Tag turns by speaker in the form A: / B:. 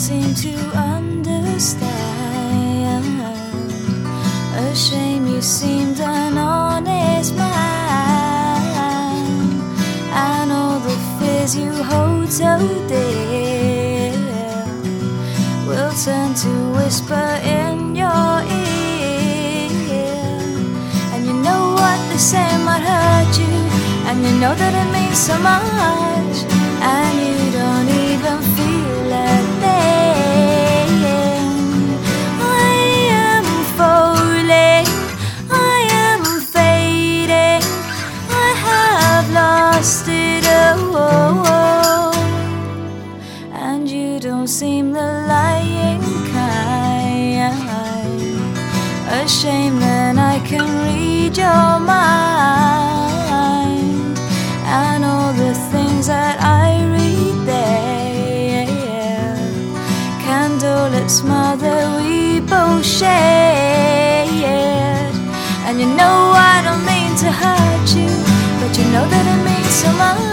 A: seem to understand. A shame you seemed an honest man, and all the fears you hold so dear will turn to whisper in your ear. And you know what they say might hurt you, and you know that it means so much, and you don't even feel a thing. I am falling, I am fading, I have lost it all, and you don't seem the lying kind. A shame that I can read your mind, and all the things that I read there, candlelit smile that we both shared. And you know I don't mean to hurt you, but you know that it means so much.